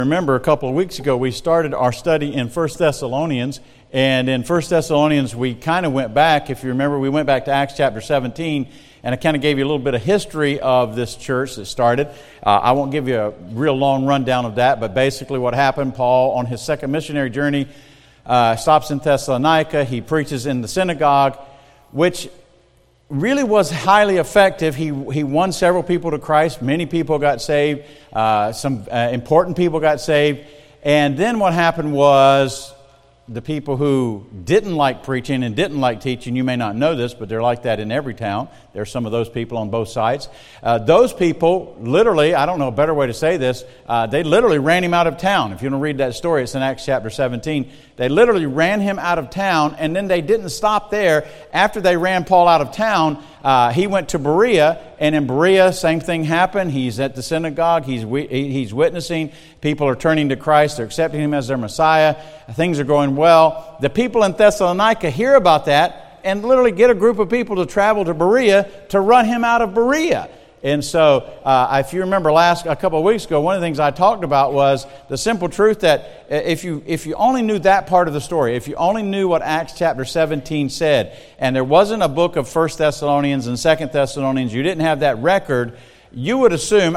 Remember, a couple of weeks ago, we started our study in 1 Thessalonians, and in 1 Thessalonians, we kind of went back. If you remember, we went back to Acts chapter 17, and I kind of gave you a little bit of history of this church that started. I won't give you a real long rundown of that, but basically what happened, Paul, on his second missionary journey, stops in Thessalonica. He preaches in the synagogue, which really was highly effective. He won several people to Christ. Many people got saved. Some important people got saved. And then what happened was the people who didn't like preaching and didn't like teaching, you may not know this, but they're like that in every town. There are some of those people on both sides. Those people literally, I don't know a better way to say this, they literally ran him out of town. If you don't read that story, it's in Acts chapter 17. They literally ran him out of town, and then they didn't stop there. After they ran Paul out of town, he went to Berea, and in Berea, same thing happened. He's at the synagogue. He's witnessing. People are turning to Christ. They're accepting Him as their Messiah. Things are going well. The people in Thessalonica hear about that and literally get a group of people to travel to Berea to run him out of Berea. And so, if you remember a couple of weeks ago, one of the things I talked about was the simple truth that if you only knew that part of the story, if you only knew what Acts chapter 17 said, and there wasn't a book of 1 Thessalonians and 2 Thessalonians, you didn't have that record, I would assume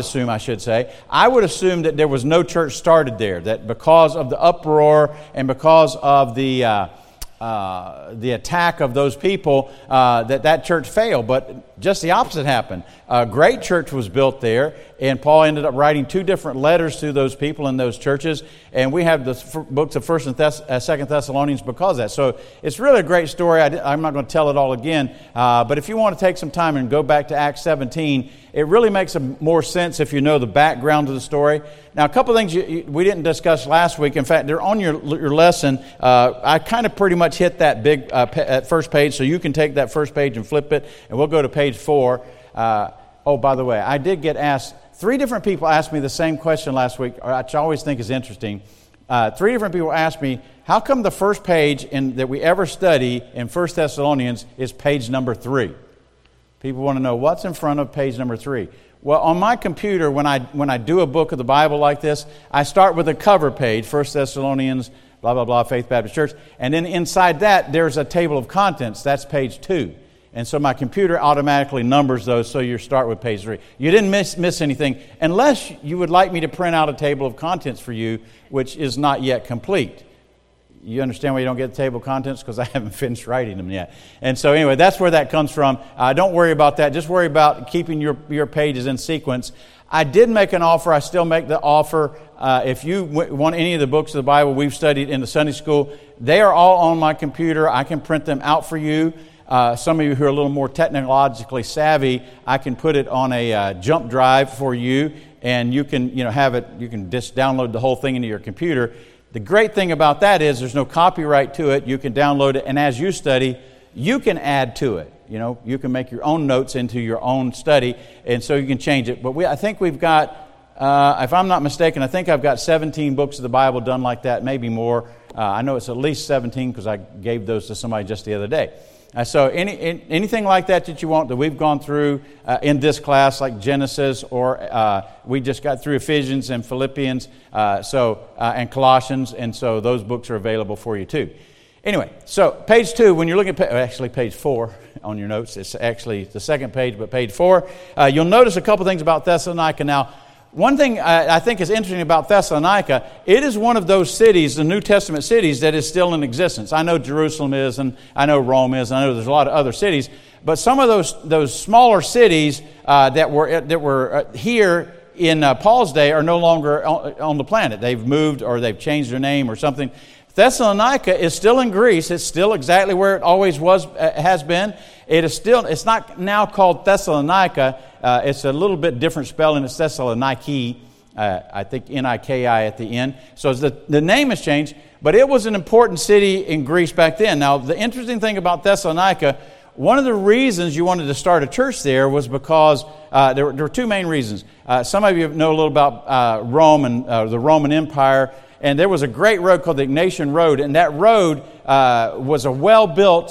that there was no church started there, that because of the uproar and because of the attack of those people, that church failed. But just the opposite happened. A great church was built there, and Paul ended up writing 2 different letters to those people in those churches, and we have the books of 1 and 2 Thessalonians because of that. So it's really a great story. I'm not going to tell it all again, but if you want to take some time and go back to Acts 17, it really makes more sense if you know the background of the story. Now, a couple of things we didn't discuss last week. In fact, they're on your lesson. I kind of pretty much hit that big at first page, so you can take that first page and flip it, and we'll go to page 4. By the way, I did get asked, 3 different people asked me the same question last week, which I always think is interesting. 3 different people asked me, how come the first page that we ever study in 1 Thessalonians is page number 3? People want to know what's in front of page number 3. Well, on my computer, when I do a book of the Bible like this, I start with a cover page, 1 Thessalonians, blah, blah, blah, Faith Baptist Church. And then inside that, there's a table of contents. That's page 2. And so my computer automatically numbers those, so you start with page 3. You didn't miss anything, unless you would like me to print out a table of contents for you, which is not yet complete. You understand why you don't get the table of contents? Because I haven't finished writing them yet. And so anyway, that's where that comes from. Don't worry about that. Just worry about keeping your pages in sequence. I did make an offer. I still make the offer. If you want any of the books of the Bible we've studied in the Sunday school, they are all on my computer. I can print them out for you. Some of you who are a little more technologically savvy, I can put it on a jump drive for you, and you can have it. You can just download the whole thing into your computer. The great thing about that is there's no copyright to it. You can download it, and as you study, you can add to it. You can make your own notes into your own study, and so you can change it. But I think we've got, if I'm not mistaken, I think I've got 17 books of the Bible done like that, maybe more. I know it's at least 17 because I gave those to somebody just the other day. So anything like that you want that we've gone through in this class, like Genesis, or we just got through Ephesians and Philippians, and Colossians, and so those books are available for you too. Anyway, so page 2, when you're looking at page 4 on your notes, it's actually the second page, but page 4, you'll notice a couple things about Thessalonica. Now, one thing I think is interesting about Thessalonica, it is one of those cities, the New Testament cities, that is still in existence. I know Jerusalem is, and I know Rome is, and I know there's a lot of other cities, but some of those smaller cities that were here in Paul's day are no longer on the planet. They've moved, or they've changed their name or something. Thessalonica is still in Greece. It's still exactly where it always has been. It's not now called Thessalonica. It's a little bit different spelling. It's Thessaloniki. I think N-I-K-I at the end. So the name has changed, but it was an important city in Greece back then. Now, the interesting thing about Thessalonica, one of the reasons you wanted to start a church there was because there were 2 main reasons. Some of you know a little about Rome and the Roman Empire. And there was a great road called the Egnatian Road, and that road was a well-built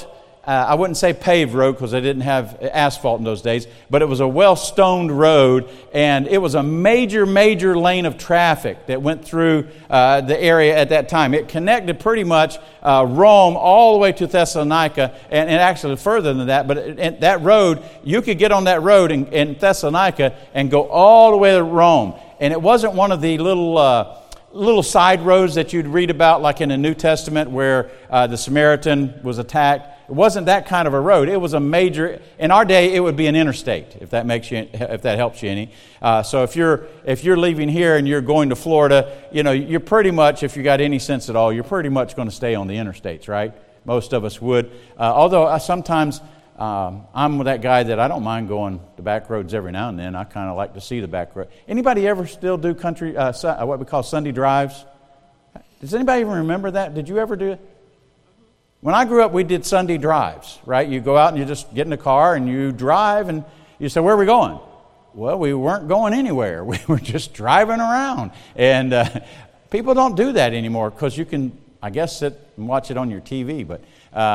I wouldn't say paved road because they didn't have asphalt in those days, but it was a well-stoned road, and it was a major lane of traffic that went through the area at that time. It connected pretty much Rome all the way to Thessalonica, and actually further than that, but that road, you could get on that road in Thessalonica and go all the way to Rome. And it wasn't one of the little side roads that you'd read about like in the New Testament where the Samaritan was attacked. It wasn't that kind of a road. It was a major. In our day, it would be an interstate, if that helps you any. So if you're leaving here and you're going to Florida, you're pretty much, if you got any sense at all, you're pretty much going to stay on the interstates, right? Most of us would. Although sometimes I'm that guy that I don't mind going the back roads every now and then. I kind of like to see the back road. Anybody ever still do country what we call Sunday drives? Does anybody even remember that? Did you ever do it? When I grew up, we did Sunday drives, right? You go out and you just get in the car and you drive and you say, where are we going? Well, we weren't going anywhere. We were just driving around. And people don't do that anymore because you can, I guess, sit and watch it on your TV. But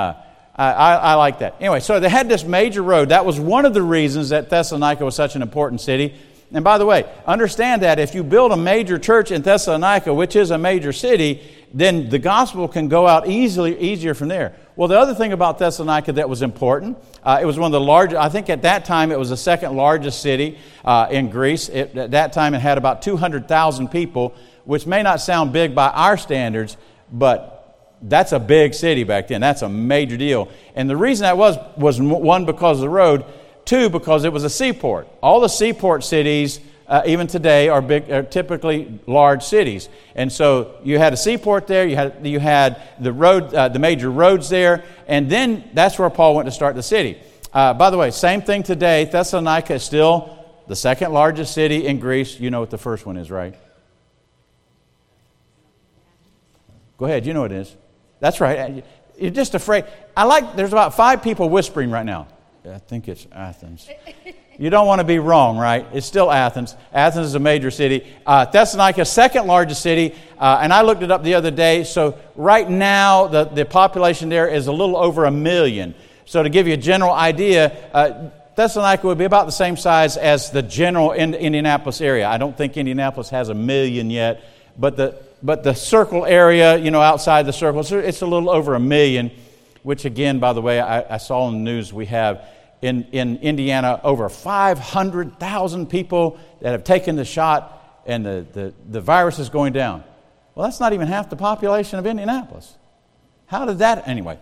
I like that. Anyway, so they had this major road. That was one of the reasons that Thessalonica was such an important city. And by the way, understand that if you build a major church in Thessalonica, which is a major city, then the gospel can go out easier from there. Well, the other thing about Thessalonica that was important, it was one of the largest, I think at that time it was the second largest city in Greece. At that time it had about 200,000 people, which may not sound big by our standards, but that's a big city back then. That's a major deal. And the reason that was one, because of the road, two, because it was a seaport. All the seaport cities, even today, are typically large cities. And so you had a seaport there, you had the road, the major roads there, and then that's where Paul went to start the city. By the way, same thing today. Thessalonica is still the second largest city in Greece. You know what the first one is, right? Go ahead, you know what it is. That's right. You're just afraid. There's about 5 people whispering right now. I think it's Athens. You don't want to be wrong, right? It's still Athens. Athens is a major city. Thessalonica, second largest city, and I looked it up the other day. So right now, the population there is a little over 1 million. So to give you a general idea, Thessalonica would be about the same size as the general Indianapolis area. I don't think Indianapolis has 1 million yet, but the circle area, outside the circle, it's a little over 1 million. Which again, by the way, I saw in the news we have in Indiana over 500,000 people that have taken the shot and the virus is going down. Well, that's not even half the population of Indianapolis. How did that, anyway?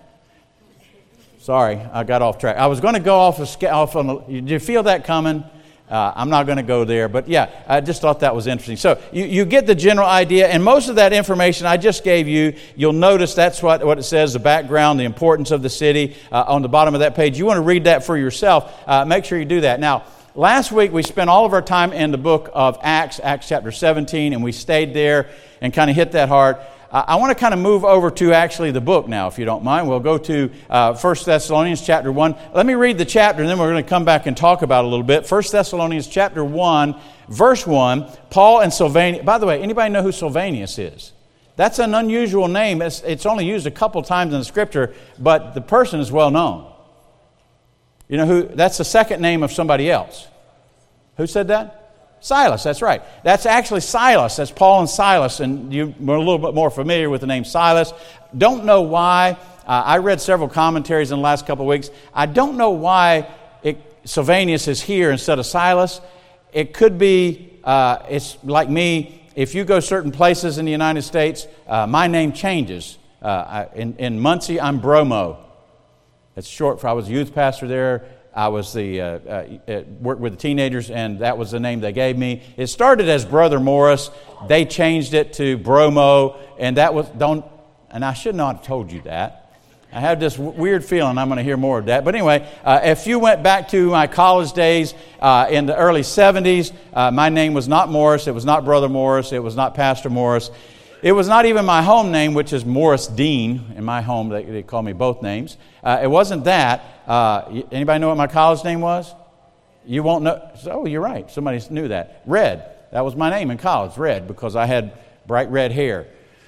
Sorry, I got off track. I was going to go off on did you feel that coming? I'm not going to go there, but yeah, I just thought that was interesting. So you get the general idea, and most of that information I just gave you, you'll notice that's what it says, the background, the importance of the city on the bottom of that page. You want to read that for yourself. Make sure you do that. Now, last week we spent all of our time in the book of Acts chapter 17, and we stayed there and kind of hit that hard. I want to kind of move over to actually the book now, if you don't mind. We'll go to 1 Thessalonians chapter 1. Let me read the chapter, and then we're going to come back and talk about it a little bit. 1 Thessalonians chapter 1, verse 1, Paul and Silvanus. By the way, anybody know who Silvanus is? That's an unusual name. It's only used a couple times in the Scripture, but the person is well known. You know who? That's the second name of somebody else. Who said that? Silas, that's right. That's actually Silas. That's Paul and Silas, and you're a little bit more familiar with the name Silas. Don't know why. I read several commentaries in the last couple of weeks. I don't know why Silvanus is here instead of Silas. It could be, it's like me, if you go certain places in the United States, my name changes. In Muncie, I'm Bromo. It's short for, I was a youth pastor there. I was worked with the teenagers, and that was the name they gave me. It started as Brother Morris. They changed it to Bromo, and that was and I should not have told you that. I have this weird feeling I'm going to hear more of that. But anyway, if you went back to my college days in the early 70s, my name was not Morris. It was not Brother Morris. It was not Pastor Morris. It was not even my home name, which is Morris Dean. In my home, they call me both names. It wasn't that. Anybody know what my college name was? You won't know. Oh, you're right. Somebody knew that. Red. That was my name in college, Red, because I had bright red hair.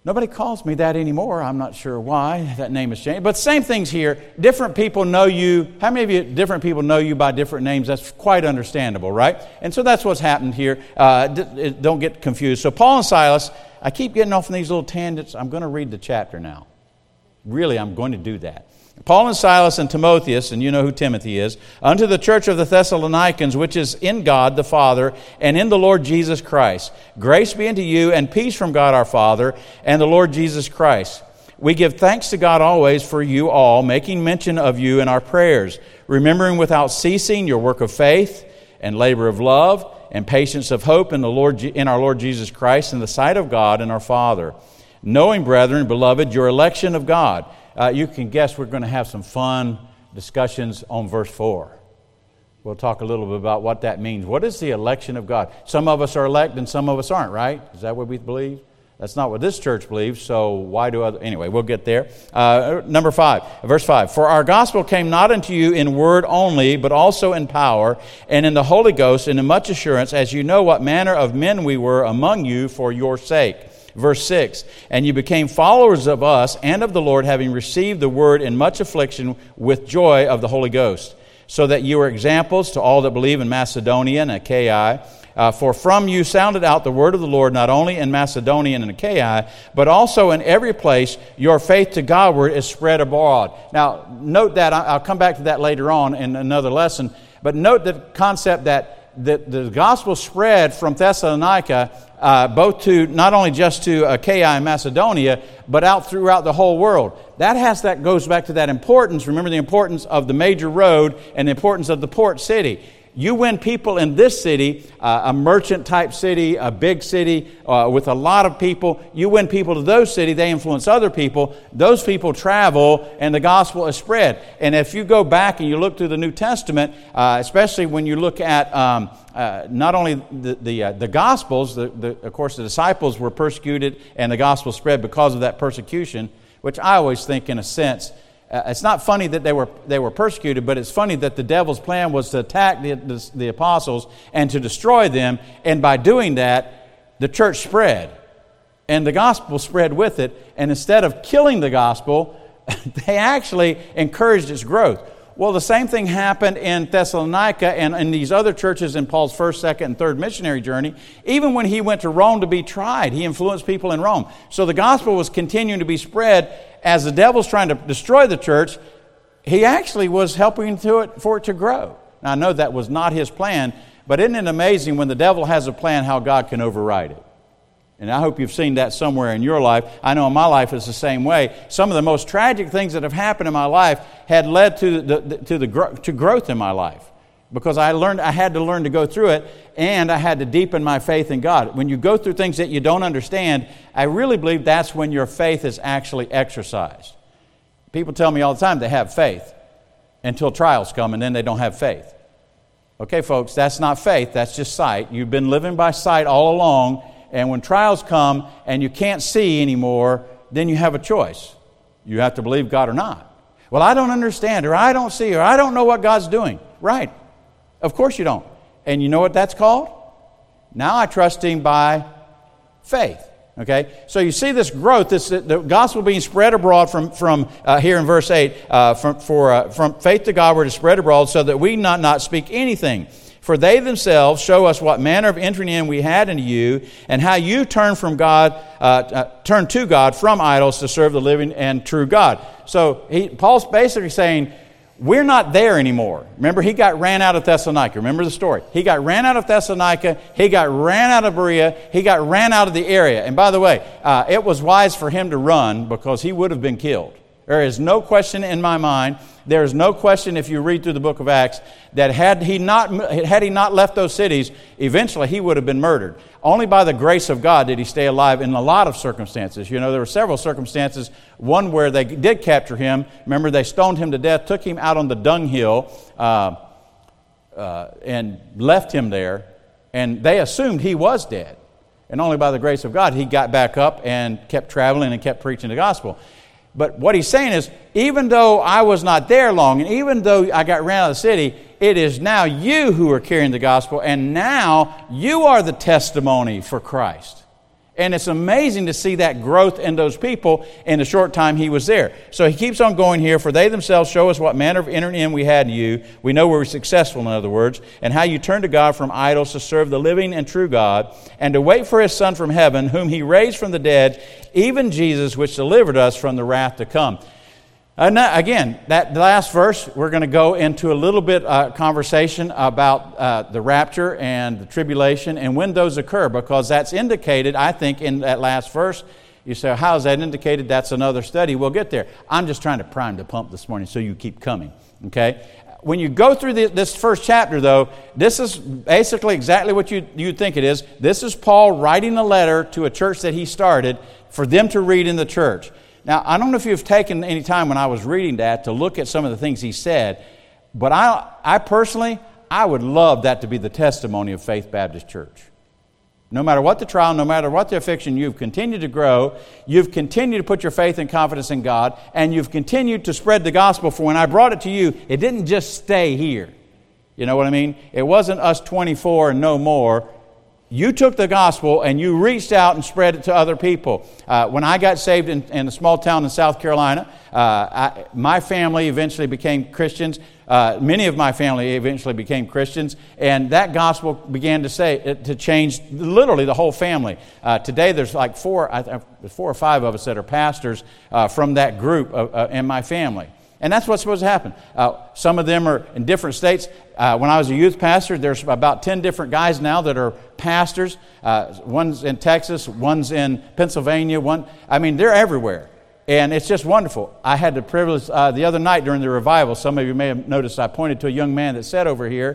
Nobody calls me that anymore. I'm not sure why that name has changed. But same things here. Different people know you. How many of you, different people know you by different names? That's quite understandable, right? And so that's what's happened here. Don't get confused. So Paul and Silas, I keep getting off on these little tangents. I'm going to read the chapter now. Really, I'm going to do that. Paul and Silas and Timotheus, and you know who Timothy is, unto the church of the Thessalonians, which is in God the Father, and in the Lord Jesus Christ. Grace be unto you, and peace from God our Father, and the Lord Jesus Christ. We give thanks to God always for you all, making mention of you in our prayers, remembering without ceasing your work of faith, and labor of love, and patience of hope in our Lord Jesus Christ, in the sight of God and our Father. Knowing, brethren, beloved, your election of God. You can guess we're going to have some fun discussions on verse 4. We'll talk a little bit about what that means. What is the election of God? Some of us are elect and some of us aren't, right? Is that what we believe? That's not what this church believes, so why do other... Anyway, we'll get there. Number 5, verse 5. For our gospel came not unto you in word only, but also in power, and in the Holy Ghost, and in much assurance, as you know what manner of men we were among you for your sake. Verse 6, and you became followers of us and of the Lord, having received the word in much affliction with joy of the Holy Ghost, so that you were examples to all that believe in Macedonia and Achaia. For from you sounded out the word of the Lord, not only in Macedonia and Achaia, but also in every place your faith to Godward is spread abroad. Now, note that, I'll come back to that later on in another lesson, but note the concept that the gospel spread from Thessalonica both to not only just to Achaia and Macedonia, but out throughout the whole world. That goes back to that importance. Remember the importance of the major road and the importance of the port city. You win people in this city, a merchant-type city, a big city with a lot of people. You win people to those cities, they influence other people. Those people travel, and the gospel is spread. And if you go back and you look through the New Testament, especially when you look at not only the Gospels, of course the disciples were persecuted, and the gospel spread because of that persecution, which I always think, in a sense, it's not funny that they were persecuted, but it's funny that the devil's plan was to attack the apostles and to destroy them. And by doing that, the church spread. And the gospel spread with it. And instead of killing the gospel, they actually encouraged its growth. Well, the same thing happened in Thessalonica and in these other churches in Paul's first, second, and third missionary journey. Even when he went to Rome to be tried, he influenced people in Rome. So the gospel was continuing to be spread. As the devil's trying to destroy the church, he actually was helping for it to grow. Now, I know that was not his plan, but isn't it amazing when the devil has a plan how God can override it? And I hope you've seen that somewhere in your life. I know in my life it's the same way. Some of the most tragic things that have happened in my life had led to growth in my life. Because I had to learn to go through it, and I had to deepen my faith in God. When you go through things that you don't understand, I really believe that's when your faith is actually exercised. People tell me all the time they have faith until trials come, and then they don't have faith. Okay, folks, that's not faith, that's just sight. You've been living by sight all along, and when trials come and you can't see anymore, then you have a choice. You have to believe God or not. Well, I don't understand, or I don't see, or I don't know what God's doing. Right. Of course you don't. And you know what that's called? Now I trust Him by faith. Okay? So you see this growth, the gospel being spread abroad from here in verse 8, from faith to Godward is spread abroad, so that we not speak anything. For they themselves show us what manner of entering in we had into you, and how you turn to God from idols to serve the living and true God. So Paul's basically saying, we're not there anymore. Remember, he got ran out of Thessalonica. Remember the story. He got ran out of Thessalonica. He got ran out of Berea. He got ran out of the area. And by the way, it was wise for him to run because he would have been killed. There is no question in my mind, there is no question if you read through the book of Acts, that had he not left those cities, eventually he would have been murdered. Only by the grace of God did he stay alive in a lot of circumstances. You know, there were several circumstances. One where they did capture him. Remember, they stoned him to death, took him out on the dunghill, and left him there. And they assumed he was dead. And only by the grace of God, he got back up and kept traveling and kept preaching the gospel. But what he's saying is, even though I was not there long, and even though I got ran out of the city, it is now you who are carrying the gospel, and now you are the testimony for Christ. And it's amazing to see that growth in those people in the short time he was there. So he keeps on going here. For they themselves show us what manner of entering in we had in you. We know we were successful, in other words, and how you turned to God from idols to serve the living and true God, and to wait for his Son from heaven, whom he raised from the dead, even Jesus, which delivered us from the wrath to come. Again, that last verse, we're going to go into a little bit conversation about the rapture and the tribulation and when those occur, because that's indicated, I think, in that last verse. You say, how is that indicated? That's another study. We'll get there. I'm just trying to prime the pump this morning so you keep coming, okay? When you go through this first chapter, though, this is basically exactly what you'd think it is. This is Paul writing a letter to a church that he started for them to read in the church. Now, I don't know if you've taken any time when I was reading that to look at some of the things he said, but I personally, I would love that to be the testimony of Faith Baptist Church. No matter what the trial, no matter what the affliction, you've continued to grow, you've continued to put your faith and confidence in God, and you've continued to spread the gospel. For when I brought it to you, it didn't just stay here. You know what I mean? It wasn't us 24 and no more. You took the gospel and you reached out and spread it to other people. When I got saved in a small town in South Carolina, my family eventually became Christians. Many of my family eventually became Christians, and that gospel began to change literally the whole family. Today, there's like four or five of us that are pastors from that group in my family. And that's what's supposed to happen. Some of them are in different states. When I was a youth pastor, there's about 10 different guys now that are pastors. One's in Texas, one's in Pennsylvania. They're everywhere. And it's just wonderful. I had the privilege the other night during the revival. Some of you may have noticed I pointed to a young man that sat over here,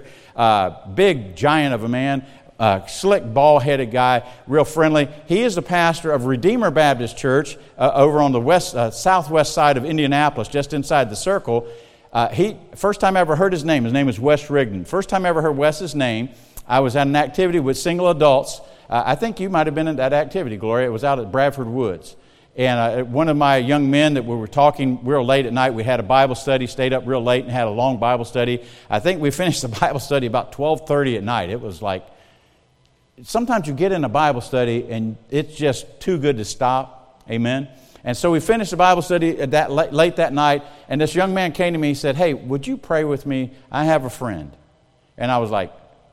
big giant of a man, slick, bald-headed guy, real friendly. He is the pastor of Redeemer Baptist Church over on the southwest side of Indianapolis, just inside the circle. First time I ever heard his name is Wes Rigdon. First time I ever heard Wes's name, I was at an activity with single adults. I think you might have been in that activity, Gloria. It was out at Bradford Woods. And one of my young men that we were talking real late at night, we had a Bible study, stayed up real late and had a long Bible study. I think we finished the Bible study about 12:30 at night. It was like, sometimes you get in a Bible study and it's just too good to stop. Amen. And so we finished the Bible study late that night, and this young man came to me and said, "Hey, would you pray with me? I have a friend." And I was like,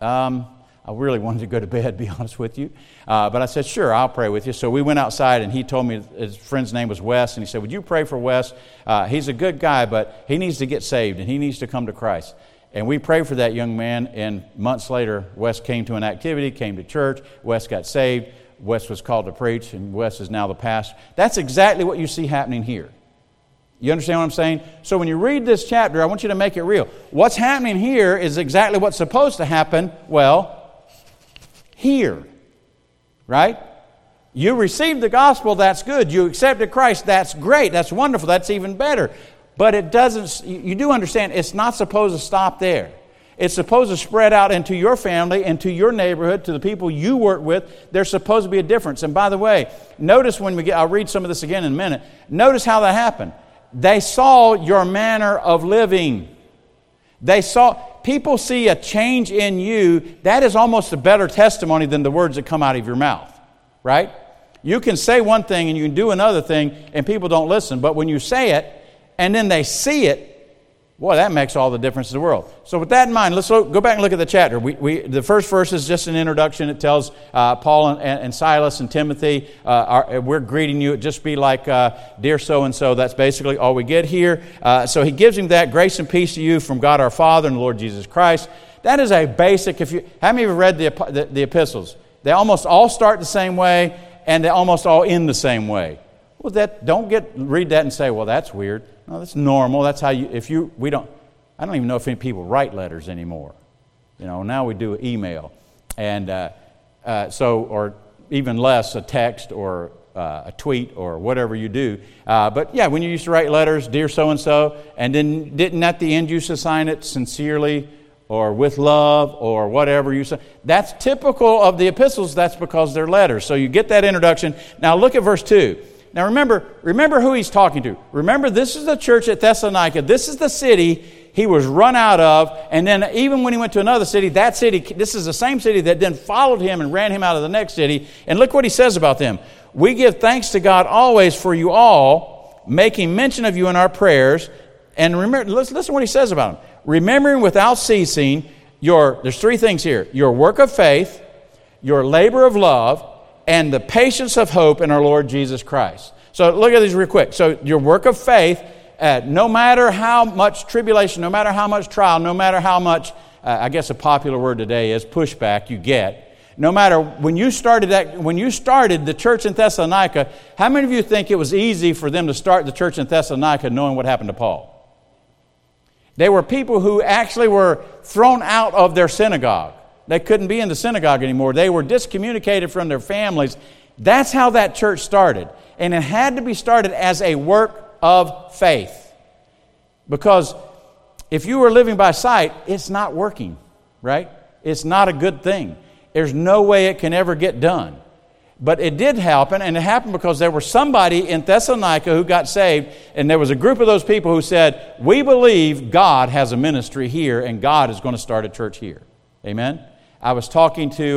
I really wanted to go to bed, to be honest with you. But I said, sure, I'll pray with you. So we went outside, and he told me his friend's name was Wes, and he said, would you pray for Wes? He's a good guy, but he needs to get saved, and he needs to come to Christ. And we prayed for that young man, and months later, Wes came to an activity, came to church. Wes got saved. Wes was called to preach, and Wes is now the pastor. That's exactly what you see happening here. You understand what I'm saying? So when you read this chapter, I want you to make it real. What's happening here is exactly what's supposed to happen, here. Right? You received the gospel, that's good. You accepted Christ, that's great. That's wonderful. That's even better. But it doesn't, you do understand, it's not supposed to stop there. It's supposed to spread out into your family, into your neighborhood, to the people you work with. There's supposed to be a difference. And by the way, notice I'll read some of this again in a minute. Notice how that happened. They saw your manner of living. People see a change in you. That is almost a better testimony than the words that come out of your mouth, right? You can say one thing and you can do another thing and people don't listen. But when you say it and then they see it, boy, that makes all the difference in the world. So with that in mind, let's go back and look at the chapter. The first verse is just an introduction. It tells Paul and Silas and Timothy, we're greeting you. It just be like, dear so-and-so. That's basically all we get here. So he gives him that, grace and peace to you from God our Father and the Lord Jesus Christ. That is a basic, how many of you have read the epistles? They almost all start the same way, and they almost all end the same way. Well, read that and say, well, that's weird. No, that's normal. That's how I don't even know if any people write letters anymore. Now we do email. And or even less a text or a tweet or whatever you do. But yeah, when you used to write letters, dear so-and-so, and then didn't at the end you used to sign it sincerely or with love or whatever you say. That's typical of the epistles. That's because they're letters. So you get that introduction. Now look at verse 2. Now remember who he's talking to. Remember, this is the church at Thessalonica. This is the city he was run out of, and then even when he went to another city, that city, this is the same city that then followed him and ran him out of the next city. And look what he says about them. We give thanks to God always for you all, making mention of you in our prayers. And remember, listen to what he says about them. Remembering without ceasing there's three things here: your work of faith, your labor of love, and the patience of hope in our Lord Jesus Christ. So look at these real quick. So your work of faith, no matter how much tribulation, no matter how much trial, no matter how much, I guess a popular word today is pushback you get, no matter when you started the church in Thessalonica, how many of you think it was easy for them to start the church in Thessalonica knowing what happened to Paul? They were people who actually were thrown out of their synagogue. They couldn't be in the synagogue anymore. They were discommunicated from their families. That's how that church started. And it had to be started as a work of faith. Because if you were living by sight, it's not working, right? It's not a good thing. There's no way it can ever get done. But it did happen, and it happened because there was somebody in Thessalonica who got saved, and there was a group of those people who said, we believe God has a ministry here, and God is going to start a church here. Amen? I was talking to,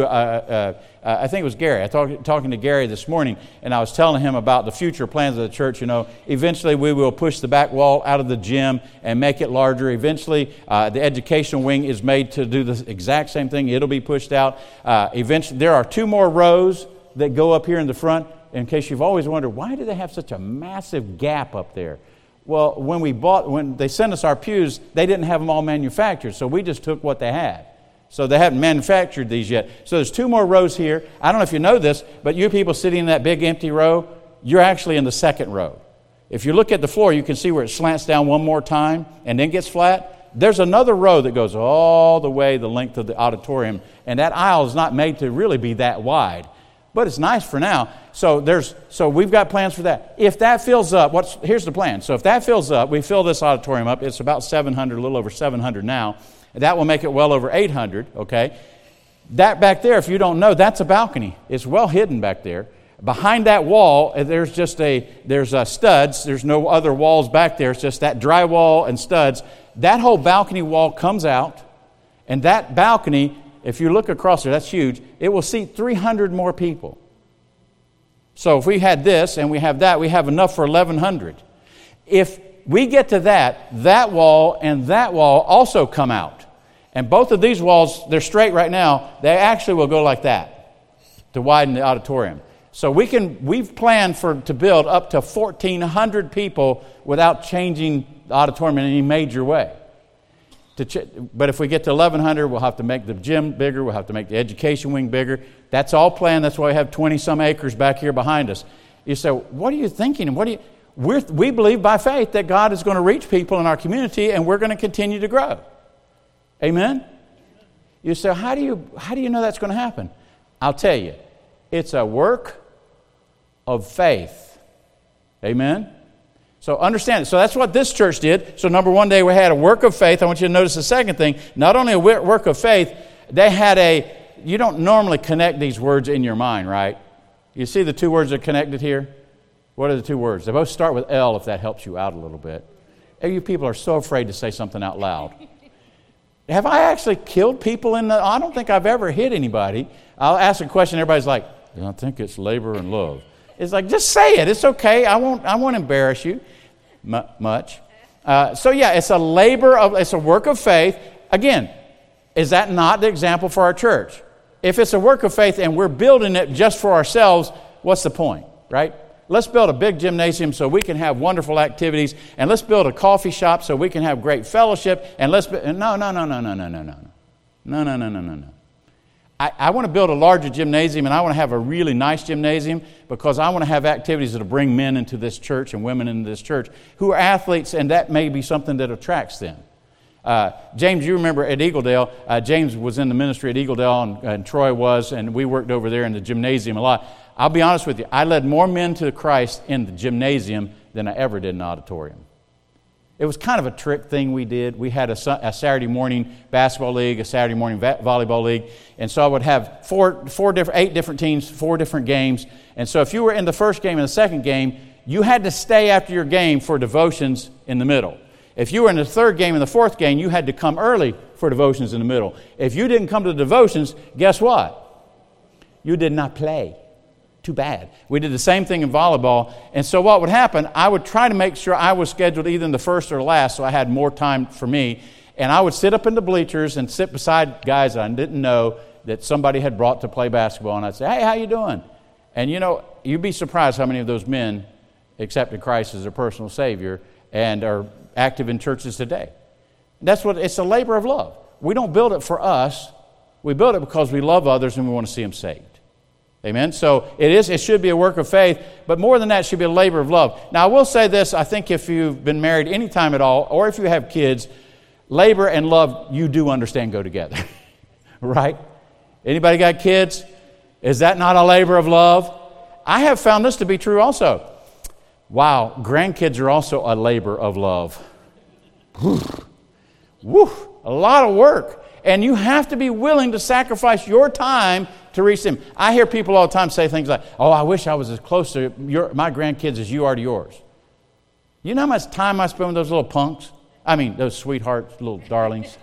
I think it was Gary. I was talking to Gary this morning, and I was telling him about the future plans of the church. You know, eventually we will push the back wall out of the gym and make it larger. Eventually, the education wing is made to do the exact same thing. It'll be pushed out. Eventually, there are 2 more rows that go up here in the front. In case you've always wondered, why do they have such a massive gap up there? Well, when they sent us our pews, they didn't have them all manufactured, so we just took what they had. So they haven't manufactured these yet. So there's 2 more rows here. I don't know if you know this, but you people sitting in that big empty row, you're actually in the 2nd row. If you look at the floor, you can see where it slants down one more time and then gets flat. There's another row that goes all the way the length of the auditorium, and that aisle is not made to really be that wide. But it's nice for now. So we've got plans for that. If that fills up, here's the plan. So if that fills up, we fill this auditorium up. It's about 700, a little over 700 now. That will make it well over 800, okay? That back there, if you don't know, that's a balcony. It's well hidden back there. Behind that wall, there's studs. There's no other walls back there. It's just that drywall and studs. That whole balcony wall comes out, and that balcony, if you look across there, that's huge. It will seat 300 more people. So if we had this and we have that, we have enough for 1,100. If we get to that wall and that wall also come out. And both of these walls, they're straight right now. They actually will go like that to widen the auditorium. So we've planned to build up to 1,400 people without changing the auditorium in any major way. But if we get to 1,100, we'll have to make the gym bigger. We'll have to make the education wing bigger. That's all planned. That's why we have 20-some acres back here behind us. You say, what are you thinking? And we believe by faith that God is going to reach people in our community, and we're going to continue to grow. Amen? You say, how do you know that's going to happen? I'll tell you. It's a work of faith. Amen? So understand it. So that's what this church did. So number one, they had a work of faith. I want you to notice the second thing. Not only a work of faith, they had you don't normally connect these words in your mind, right? You see the 2 words that are connected here? What are the 2 words? They both start with L, if that helps you out a little bit. You people are so afraid to say something out loud. Have I actually killed people I don't think I've ever hit anybody. I'll ask a question, everybody's like, I think it's labor and love. It's like, just say it. It's okay. I won't embarrass you much. So yeah, it's a work of faith. Again, is that not the example for our church? If it's a work of faith and we're building it just for ourselves, what's the point, right? Let's build a big gymnasium so we can have wonderful activities, and let's build a coffee shop so we can have great fellowship, and no. I want to build a larger gymnasium, and I want to have a really nice gymnasium because I want to have activities that will bring men into this church and women into this church who are athletes, and that may be something that attracts them. James, you remember at Eagledale, James was in the ministry at Eagledale, and Troy was, and we worked over there in the gymnasium a lot. I'll be honest with you, I led more men to Christ in the gymnasium than I ever did in the auditorium. It was kind of a trick thing we did. We had a Saturday morning basketball league, a Saturday morning volleyball league, and so I would have 8 different teams, 4 different games. And so if you were in the first game and the second game, you had to stay after your game for devotions in the middle. If you were in the third game and the fourth game, you had to come early for devotions in the middle. If you didn't come to the devotions, guess what? You did not play. Too bad. We did the same thing in volleyball. And so what would happen, I would try to make sure I was scheduled either in the first or last so I had more time for me. And I would sit up in the bleachers and sit beside guys that I didn't know that somebody had brought to play basketball. And I'd say, hey, how you doing? And you know, you'd be surprised how many of those men accepted Christ as their personal Savior and are active in churches today. That's what it's a labor of love. We don't build it for us. We build it because we love others and we want to see them saved. Amen? So it should be a work of faith, but more than that, it should be a labor of love. Now, I will say this. I think if you've been married any time at all, or if you have kids, labor and love, you do understand, go together. Right? Anybody got kids? Is that not a labor of love? I have found this to be true also. Wow, grandkids are also a labor of love. Woo, a lot of work. And you have to be willing to sacrifice your time to reach them. I hear people all the time say things like, oh, I wish I was as close to my grandkids as you are to yours. You know how much time I spend with those little punks? I mean, those sweethearts, little darlings.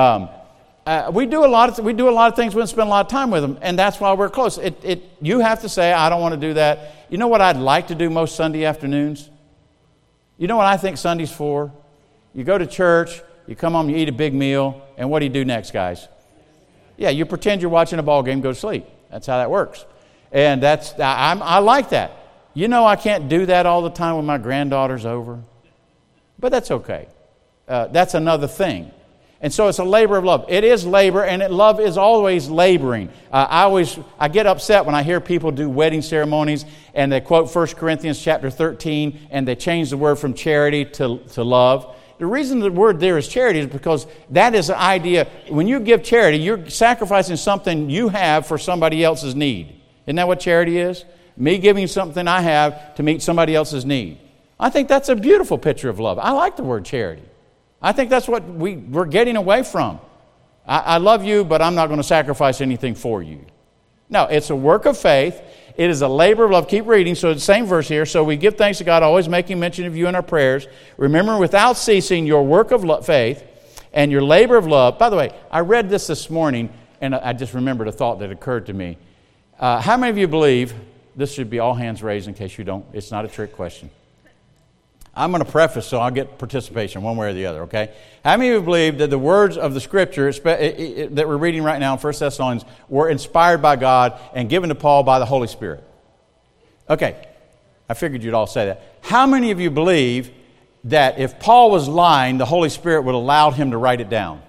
We do a lot of things. We spend a lot of time with them, and that's why we're close. You have to say, I don't want to do that. You know what I'd like to do most Sunday afternoons? You know what I think Sunday's for? You go to church, you come home, you eat a big meal, and what do you do next, guys? Yeah, you pretend you're watching a ball game, go to sleep. That's how that works. And I like that. You know I can't do that all the time when my granddaughter's over, but that's okay. That's another thing. And so it's a labor of love. It is labor, and love is always laboring. I get upset when I hear people do wedding ceremonies, and they quote 1 Corinthians chapter 13, and they change the word from charity to love. The reason the word there is charity is because that is the idea. When you give charity, you're sacrificing something you have for somebody else's need. Isn't that what charity is? Me giving something I have to meet somebody else's need. I think that's a beautiful picture of love. I like the word charity. I think that's what we're getting away from. I love you, but I'm not going to sacrifice anything for you. No, it's a work of faith. It is a labor of love. Keep reading. So the same verse here. So we give thanks to God, always making mention of you in our prayers. Remember without ceasing your work of faith and your labor of love. By the way, I read this morning, and I just remembered a thought that occurred to me. How many of you believe, this should be all hands raised in case you don't, it's not a trick question. I'm going to preface so I'll get participation one way or the other, okay? How many of you believe that the words of the Scripture that we're reading right now in 1 Thessalonians were inspired by God and given to Paul by the Holy Spirit? Okay, I figured you'd all say that. How many of you believe that if Paul was lying, the Holy Spirit would allow him to write it down?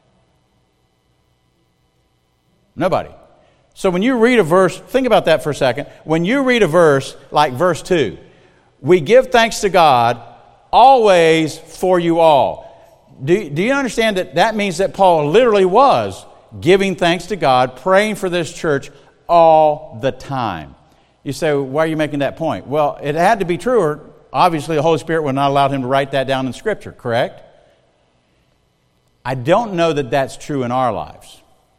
Nobody. So when you read a verse, think about that for a second. When you read a verse like verse 2, we give thanks to God always for you all. Do you understand that means that Paul literally was giving thanks to God, praying for this church all the time? You say, why are you making that point? Well, it had to be true, or obviously the Holy Spirit would not allow him to write that down in Scripture, correct? I don't know that that's true in our lives.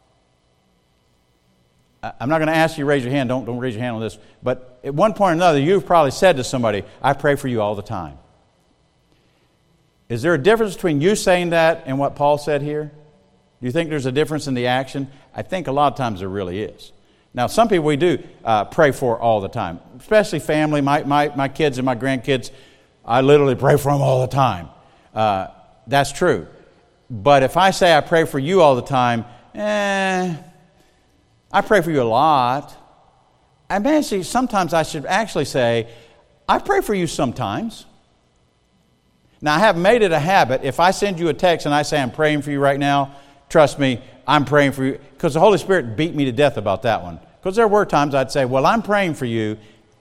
I'm not going to ask you to raise your hand. Don't raise your hand on this. But at one point or another, you've probably said to somebody, I pray for you all the time. Is there a difference between you saying that and what Paul said here? Do you think there's a difference in the action? I think a lot of times there really is. Now, some people we do pray for all the time, especially family. My kids and my grandkids, I literally pray for them all the time. That's true. But if I say I pray for you all the time, I pray for you a lot. Sometimes I should actually say, I pray for you sometimes. Now, I have made it a habit. If I send you a text and I say I'm praying for you right now, trust me, I'm praying for you. Because the Holy Spirit beat me to death about that one. Because there were times I'd say, well, I'm praying for you.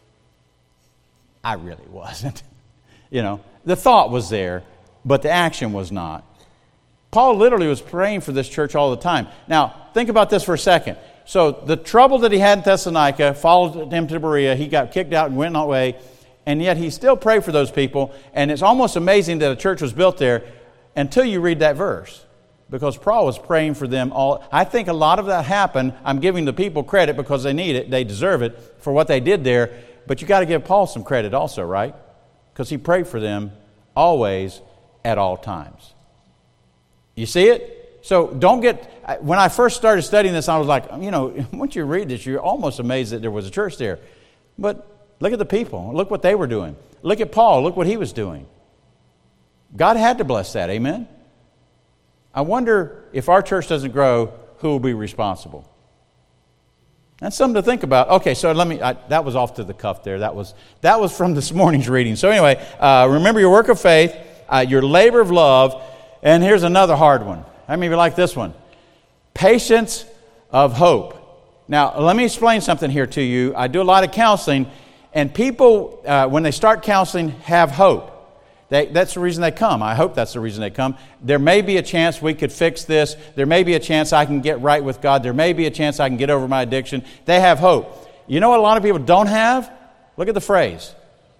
I really wasn't. The thought was there, but the action was not. Paul literally was praying for this church all the time. Now, think about this for a second. So the trouble that he had in Thessalonica followed him to Berea. He got kicked out and went away. And yet he still prayed for those people. And it's almost amazing that a church was built there until you read that verse. Because Paul was praying for them all. I think a lot of that happened. I'm giving the people credit because they need it. They deserve it for what they did there. But you got to give Paul some credit also, right? Because he prayed for them always at all times. You see it? So don't get, when I first started studying this, I was like, once you read this, you're almost amazed that there was a church there. But look at the people. Look what they were doing. Look at Paul. Look what he was doing. God had to bless that. Amen? I wonder if our church doesn't grow, who will be responsible? That's something to think about. Okay, so that was off to the cuff there. That was from this morning's reading. So anyway, remember your work of faith, your labor of love, and here's another hard one. How many of you like this one? Patience of hope. Now, let me explain something here to you. I do a lot of counseling, and people, when they start counseling, have hope. That's the reason they come. I hope that's the reason they come. There may be a chance we could fix this. There may be a chance I can get right with God. There may be a chance I can get over my addiction. They have hope. You know what a lot of people don't have? Look at the phrase.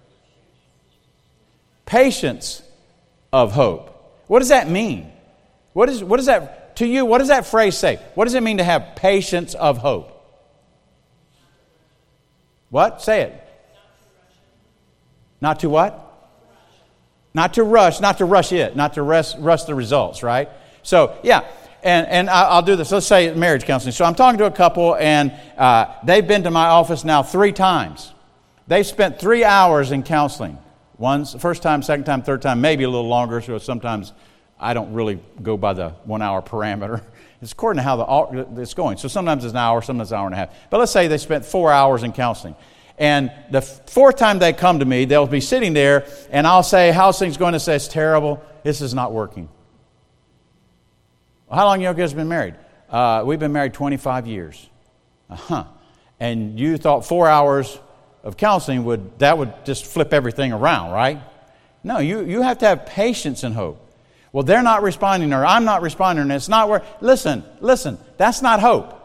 Patience of hope. What does that mean? What is that to you? What does that phrase say? What does it mean to have patience of hope? What? Say it. Not to what? Not to rush it, not to rush the results, right? So, yeah, and I'll do this. Let's say marriage counseling. So I'm talking to a couple, and they've been to my office now 3 times. They've spent 3 hours in counseling. Once, first time, second time, third time, maybe a little longer, so sometimes I don't really go by the 1 hour parameter. It's according to how it's going. So sometimes it's an hour, sometimes an hour and a half. But let's say they spent 4 hours in counseling. And the 4th time they come to me, they'll be sitting there, and I'll say, how's things going? To say, it's terrible. This is not working. Well, how long you guys been married? We've been married 25 years. And you thought 4 hours of counseling would just flip everything around, right? No, you have to have patience and hope. Well, they're not responding, or I'm not responding, and it's not where. Listen, that's not hope.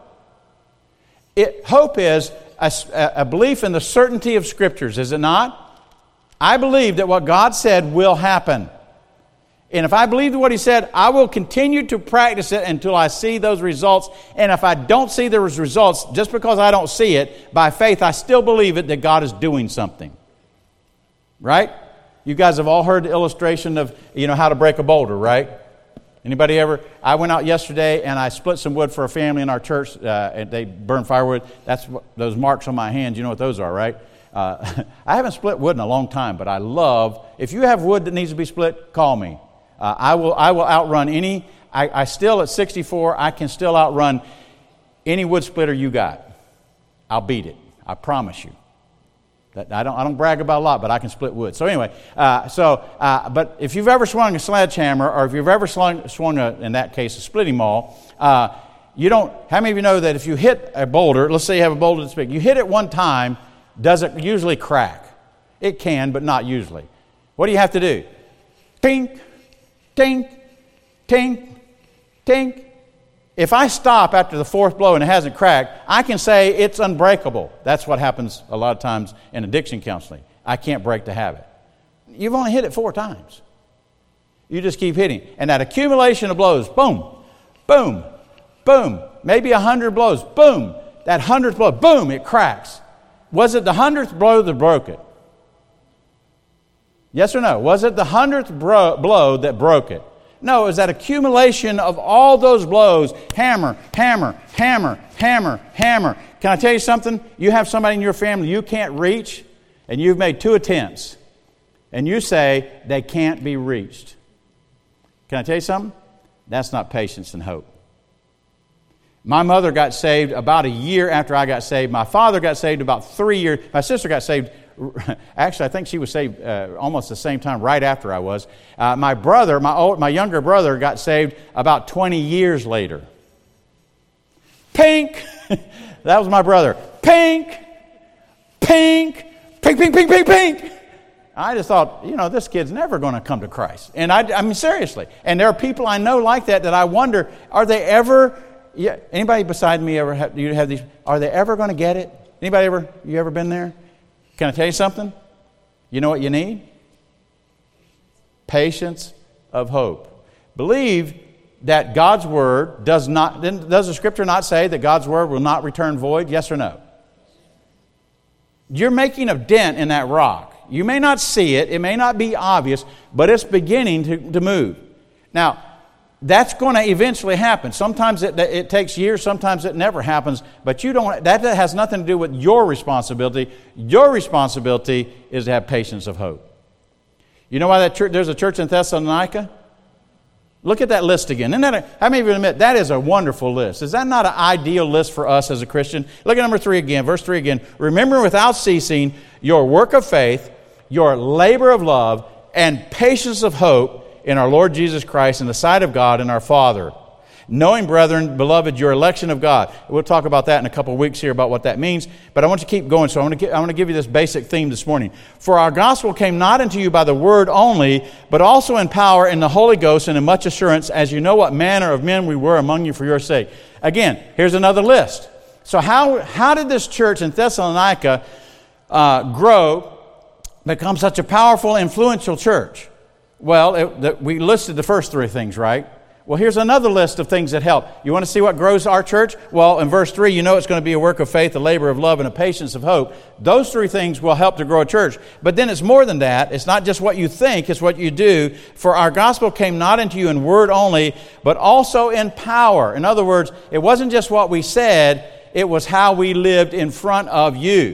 Hope is a belief in the certainty of Scriptures, is it not? I believe that what God said will happen. And if I believe what He said, I will continue to practice it until I see those results. And if I don't see those results, just because I don't see it, by faith, I still believe it that God is doing something. Right? You guys have all heard the illustration of, how to break a boulder, right? Anybody ever? I went out yesterday and I split some wood for a family in our church. And they burn firewood. That's those marks on my hands. You know what those are, right? I haven't split wood in a long time, but I love. If you have wood that needs to be split, call me. I will outrun any. I still at 64. I can still outrun any wood splitter you got. I'll beat it. I promise you. I don't brag about a lot, but I can split wood. So anyway, but if you've ever swung a sledgehammer, or if you've ever swung in that case, a splitting maul, you don't. How many of you know that if you hit a boulder, let's say you have a boulder this big, you hit it one time, does it usually crack? It can, but not usually. What do you have to do? Tink, tink, tink, tink. If I stop after the 4th blow and it hasn't cracked, I can say it's unbreakable. That's what happens a lot of times in addiction counseling. I can't break the habit. You've only hit it 4 times. You just keep hitting. And that accumulation of blows, boom, boom, boom, maybe 100 blows, boom. That 100th blow, boom, it cracks. Was it the 100th blow that broke it? Yes or no? Was it the 100th blow that broke it? No, it was that accumulation of all those blows. Hammer, hammer, hammer, hammer, hammer. Can I tell you something? You have somebody in your family you can't reach, and you've made 2 attempts, and you say they can't be reached. Can I tell you something? That's not patience and hope. My mother got saved about a year after I got saved. My father got saved about 3 years. My sister got saved. Actually, I think she was saved almost the same time, right after I was. My brother, my younger brother, got saved about 20 years later. Pink! That was my brother. Pink! Pink! Pink, pink, pink, pink, pink! I just thought, this kid's never going to come to Christ. And I mean, seriously. And there are people I know like that I wonder, are they ever... anybody beside me ever have these? Are they ever going to get it? Anybody you ever been there? Can I tell you something? You know what you need? Patience of hope. Believe that God's Word does the Scripture not say that God's Word will not return void? Yes or no? You're making a dent in that rock. You may not see it. It may not be obvious, but it's beginning to move. Now, that's going to eventually happen. Sometimes it takes years. Sometimes it never happens. But that has nothing to do with your responsibility. Your responsibility is to have patience of hope. You know why there's a church in Thessalonica? Look at that list again. How many of you admit that is a wonderful list? Is that not an ideal list for us as a Christian? Look at number 3 again, verse 3 again. Remember without ceasing your work of faith, your labor of love, and patience of hope in our Lord Jesus Christ in the sight of God and our Father. Knowing, brethren, beloved, your election of God. We'll talk about that in a couple of weeks here about what that means, but I want you to keep going, so I want to give you this basic theme this morning. For our gospel came not unto you by the word only, but also in power in the Holy Ghost and in much assurance, as you know what manner of men we were among you for your sake. Again, here's another list. So how did this church in Thessalonica grow, become such a powerful, influential church? Well, we listed the first 3 things, right? Well, here's another list of things that help. You want to see what grows our church? Well, in verse 3, you know it's going to be a work of faith, a labor of love, and a patience of hope. Those 3 things will help to grow a church. But then it's more than that. It's not just what you think, it's what you do. For our gospel came not unto you in word only, but also in power. In other words, it wasn't just what we said, it was how we lived in front of you.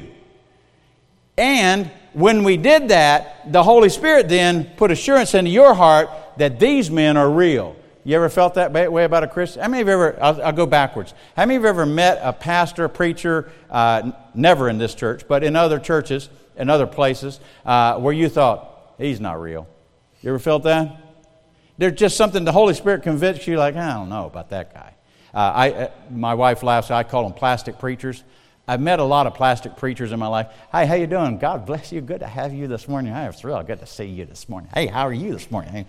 And when we did that, the Holy Spirit then put assurance into your heart that these men are real. You ever felt that way about a Christian? How many of you ever, I'll go backwards. How many of you ever met a pastor, preacher, never in this church, but in other churches, in other places, where you thought, he's not real? You ever felt that? There's just something the Holy Spirit convinced you, like, I don't know about that guy. My wife laughs, I call them plastic preachers. I've met a lot of plastic preachers in my life. Hey, how you doing? God bless you. Good to have you this morning. I am thrilled. Good to see you this morning. Hey, how are you this morning? Hey.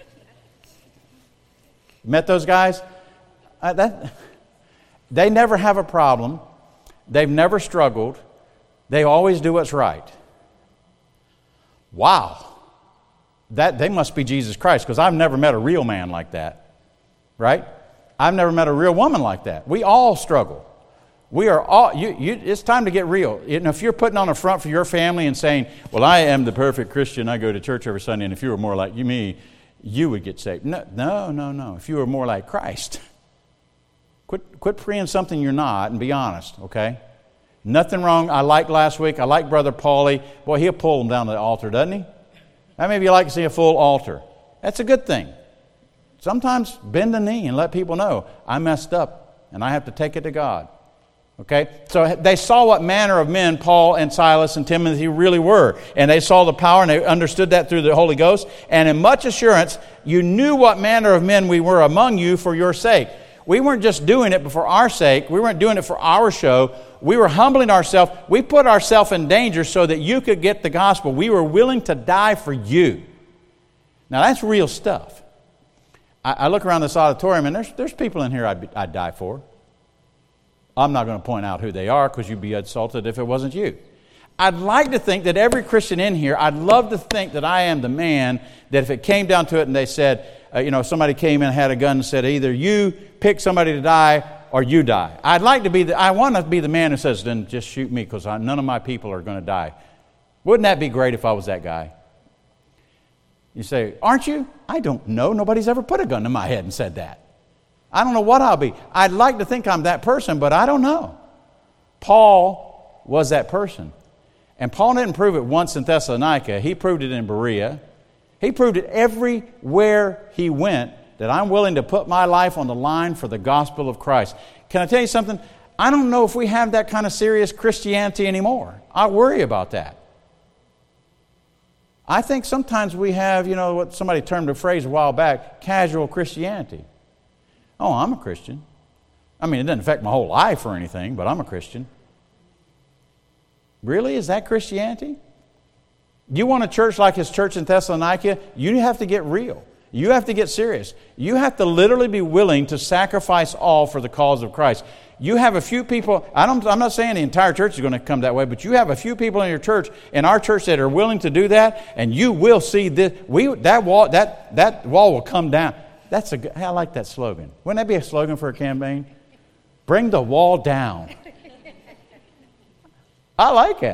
Met those guys? They never have a problem. They've never struggled. They always do what's right. Wow. They must be Jesus Christ, because I've never met a real man like that. Right? I've never met a real woman like that. We all struggle. We are all, it's time to get real. If you're putting on a front for your family and saying, well, I am the perfect Christian, I go to church every Sunday, and if you were more like me, you would get saved. No. If you were more like Christ, quit praying something you're not and be honest, okay? Nothing wrong. I liked last week. I like Brother Paulie. Boy, he'll pull them down to the altar, doesn't he? How many of you like to see a full altar? That's a good thing. Sometimes bend the knee and let people know, I messed up and I have to take it to God. Okay, so they saw what manner of men Paul and Silas and Timothy really were. And they saw the power, and they understood that through the Holy Ghost. And in much assurance, you knew what manner of men we were among you for your sake. We weren't just doing it for our sake. We weren't doing it for our show. We were humbling ourselves. We put ourselves in danger so that you could get the gospel. We were willing to die for you. Now, that's real stuff. I look around this auditorium, and there's people in here I'd die for. I'm not going to point out who they are, because you'd be insulted if it wasn't you. I'd like to think that every Christian in here, I'd love to think that I am the man that if it came down to it and they said, somebody came in and had a gun and said, either you pick somebody to die or you die. I want to be the man who says, then just shoot me, because none of my people are going to die. Wouldn't that be great if I was that guy? You say, aren't you? I don't know. Nobody's ever put a gun to my head and said that. I don't know what I'll be. I'd like to think I'm that person, but I don't know. Paul was that person. And Paul didn't prove it once in Thessalonica. He proved it in Berea. He proved it everywhere he went, that I'm willing to put my life on the line for the gospel of Christ. Can I tell you something? I don't know if we have that kind of serious Christianity anymore. I worry about that. I think sometimes we have, what somebody termed a phrase a while back, casual Christianity. Oh, I'm a Christian. I mean, it doesn't affect my whole life or anything, but I'm a Christian. Really? Is that Christianity? You want a church like his church in Thessalonica? You have to get real. You have to get serious. You have to literally be willing to sacrifice all for the cause of Christ. You have a few people, I'm not saying the entire church is going to come that way, but you have a few people in your church, in our church, that are willing to do that, and you will see this. That wall will come down. I like that slogan. Wouldn't that be a slogan for a campaign? Bring the wall down. I like that.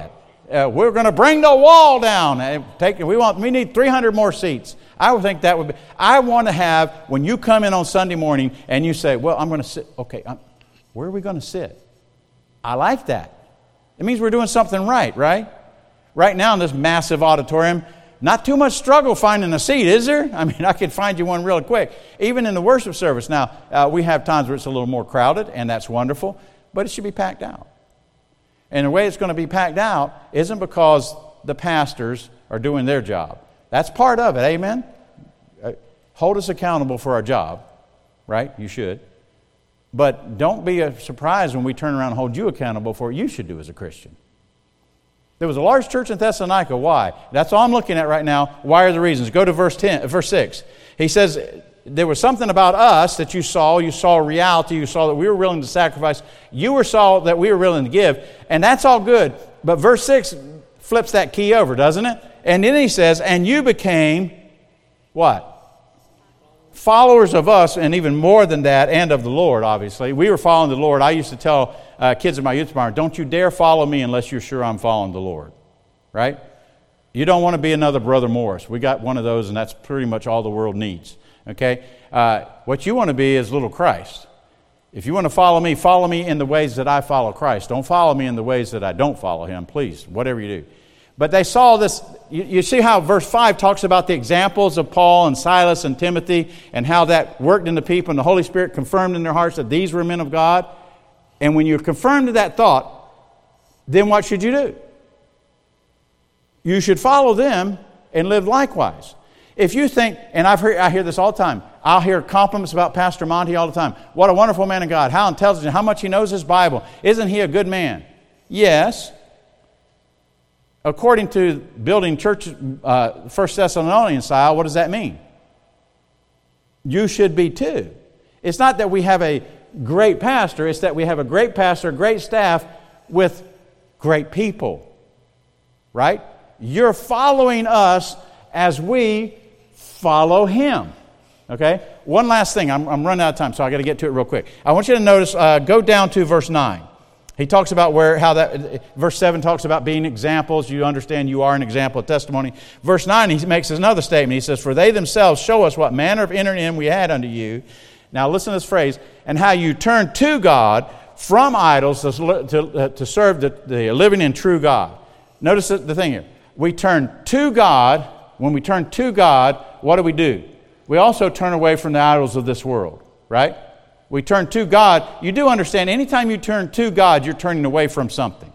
we're going to bring the wall down. We need 300 more seats. I would think that would be. I want to have, when you come in on Sunday morning and you say, well, I'm going to sit. Okay, where are we going to sit? I like that. It means we're doing something right? Right now in this massive auditorium, not too much struggle finding a seat, is there? I mean, I could find you one really quick. Even in the worship service. Now, we have times where it's a little more crowded, and that's wonderful, but it should be packed out. And the way it's going to be packed out isn't because the pastors are doing their job. That's part of it, amen? Hold us accountable for our job, right? You should. But don't be surprised when we turn around and hold you accountable for what you should do as a Christian. There was a large church in Thessalonica. Why? That's all I'm looking at right now. Why are the reasons? Go to verse 6. He says, there was something about us that you saw. You saw reality. You saw that we were willing to sacrifice. You saw that we were willing to give. And that's all good. But verse 6 flips that key over, doesn't it? And then he says, and you became what? Followers of us, and even more than that, and of the Lord, obviously. We were following the Lord. I used to tell kids in my youth bar, don't you dare follow me unless you're sure I'm following the Lord. Right? You don't want to be another Brother Morris. We got one of those, and that's pretty much all the world needs. Okay? What you want to be is little Christ. If you want to follow me in the ways that I follow Christ. Don't follow me in the ways that I don't follow Him, please, whatever you do. But they saw this. You see how verse 5 talks about the examples of Paul and Silas and Timothy and how that worked in the people, and the Holy Spirit confirmed in their hearts that these were men of God. And when you're confirmed to that thought, then what should you do? You should follow them and live likewise. If you think, and I hear this all the time. I'll hear compliments about Pastor Monty all the time. What a wonderful man of God. How intelligent, how much he knows his Bible. Isn't he a good man? Yes. According to building church, 1 Thessalonians style, what does that mean? You should be too. It's not that we have a great pastor, it's that we have a great pastor, great staff with great people. Right? You're following us as we follow Him. Okay? One last thing. I'm running out of time, so I got to get to it real quick. I want you to notice, go down to verse 9. He talks about verse 7 talks about being examples. You understand you are an example of testimony. Verse 9, he makes another statement. He says, for they themselves show us what manner of inner end we had unto you. Now listen to this phrase, and how you turned to God from idols to serve the living and true God. Notice the thing here. We turn to God. When we turn to God, what do? We also turn away from the idols of this world, right? We turn to God. You do understand, anytime you turn to God, you're turning away from something.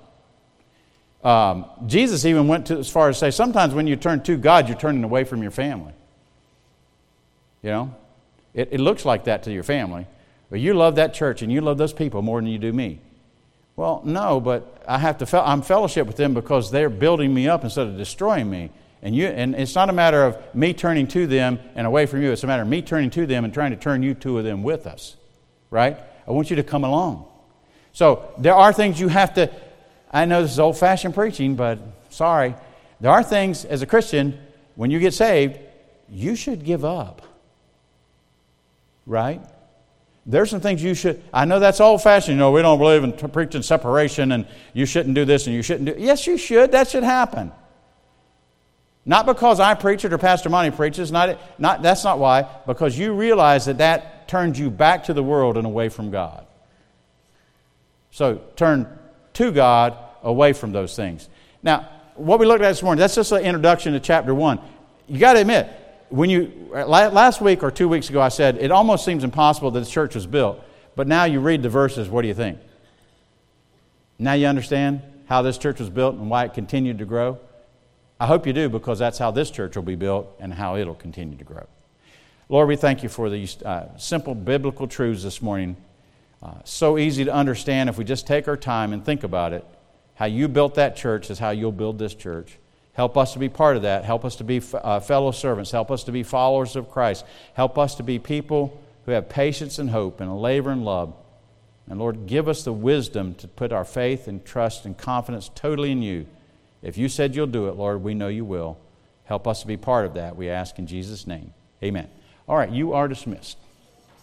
Jesus even went as far as to say, sometimes when you turn to God, you're turning away from your family. You know? It looks like that to your family. But you love that church and you love those people more than you do me. Well, no, but I'm fellowship with them because they're building me up instead of destroying me. And it's not a matter of me turning to them and away from you. It's a matter of me turning to them and trying to turn you two of them with us. Right? I want you to come along. So there are things you have to, I know this is old-fashioned preaching, but sorry. There are things as a Christian, when you get saved, you should give up. Right? There's some things you should, I know that's old-fashioned. We don't believe in preaching separation and you shouldn't do this and you shouldn't do. Yes, you should. That should happen. Not because I preach it or Pastor Monty preaches. That's not why. Because you realize that turns you back to the world and away from God. So turn to God, away from those things. Now, what we looked at this morning, that's just an introduction to chapter 1. You got to admit, last week or 2 weeks ago I said, it almost seems impossible that the church was built. But now you read the verses, what do you think? Now you understand how this church was built and why it continued to grow? I hope you do, because that's how this church will be built and how it'll continue to grow. Lord, we thank you for these simple biblical truths this morning. So easy to understand if we just take our time and think about it. How you built that church is how you'll build this church. Help us to be part of that. Help us to be fellow servants. Help us to be followers of Christ. Help us to be people who have patience and hope and labor and love. And Lord, give us the wisdom to put our faith and trust and confidence totally in you. If you said you'll do it, Lord, we know you will. Help us to be part of that, we ask in Jesus' name. Amen. All right, you are dismissed.